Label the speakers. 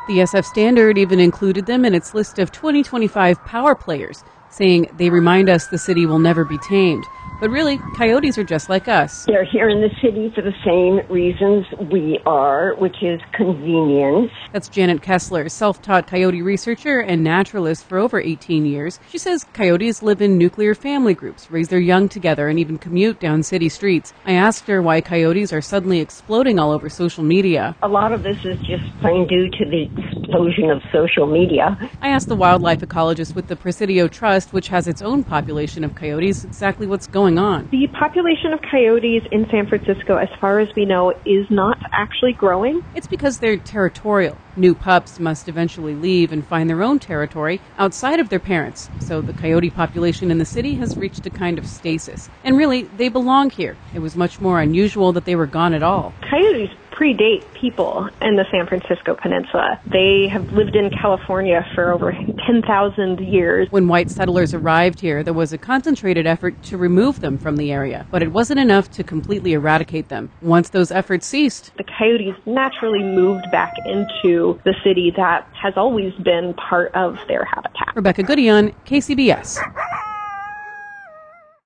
Speaker 1: The SF Standard even included them in its list of 2025 power players, saying they remind us the city will never be tamed. But really, coyotes are just like us.
Speaker 2: They're here in the city for the same reasons we are, which is convenience.
Speaker 1: That's Janet Kessler, self-taught coyote researcher and naturalist for over 18 years. She says coyotes live in nuclear family groups, raise their young together, and even commute down city streets. I asked her why coyotes are suddenly exploding all over social media.
Speaker 2: A lot of this is just plain due to the explosion of social media.
Speaker 1: I asked the wildlife ecologist with the Presidio Trust, which has its own population of coyotes, exactly what's going on.
Speaker 3: The population of coyotes in San Francisco, as far as we know, is not actually growing.
Speaker 1: It's because they're territorial. New pups must eventually leave and find their own territory outside of their parents. So the coyote population in the city has reached a kind of stasis. And really, they belong here. It was much more unusual that they were gone at all.
Speaker 3: Coyotes predate people in the San Francisco Peninsula. They have lived in California for over 10,000 years.
Speaker 1: When white settlers arrived here, there was a concentrated effort to remove them from the area, but it wasn't enough to completely eradicate them. Once those efforts ceased,
Speaker 3: the coyotes naturally moved back into the city that has always been part of their habitat.
Speaker 1: Rebecca Goodion, KCBS.